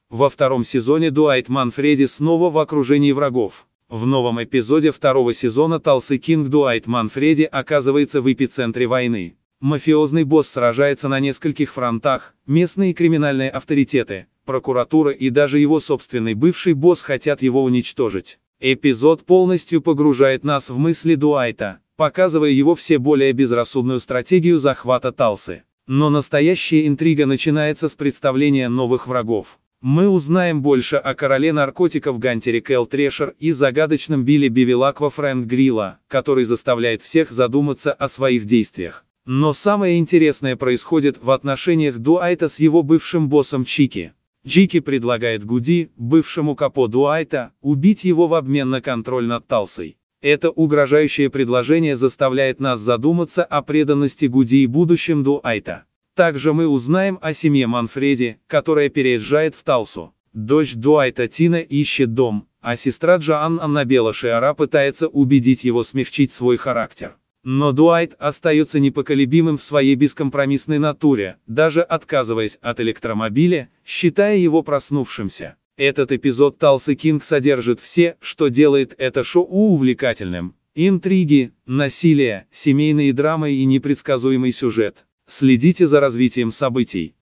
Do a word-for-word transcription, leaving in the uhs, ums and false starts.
Во втором сезоне Дуайт Манфреди снова в окружении врагов. В новом эпизоде второго сезона Талсы Кинг Дуайт Манфреди оказывается в эпицентре войны. Мафиозный босс сражается на нескольких фронтах, местные криминальные авторитеты, прокуратура и даже его собственный бывший босс хотят его уничтожить. Эпизод полностью погружает нас в мысли Дуайта, показывая его все более безрассудную стратегию захвата Талсы. Но настоящая интрига начинается с представления новых врагов. Мы узнаем больше о короле наркотиков Гантере Кэл Трешер и загадочном Билли Бивилаква Фрэнк Грилла, который заставляет всех задуматься о своих действиях. Но самое интересное происходит в отношениях Дуайта с его бывшим боссом Чики. Чики предлагает Гуди, бывшему капо Дуайта, убить его в обмен на контроль над Талсой. Это угрожающее предложение заставляет нас задуматься о преданности Гуди и будущем Дуайта. Также мы узнаем о семье Манфреди, которая переезжает в Талсу. Дочь Дуайта Тина ищет дом, а сестра Джоан Аннабелла Шиара пытается убедить его смягчить свой характер. Но Дуайт остается непоколебимым в своей бескомпромиссной натуре, даже отказываясь от электромобиля, считая его проснувшимся. Этот эпизод Талсы Кинг содержит все, что делает это шоу увлекательным. Интриги, насилие, семейные драмы и непредсказуемый сюжет. Следите за развитием событий.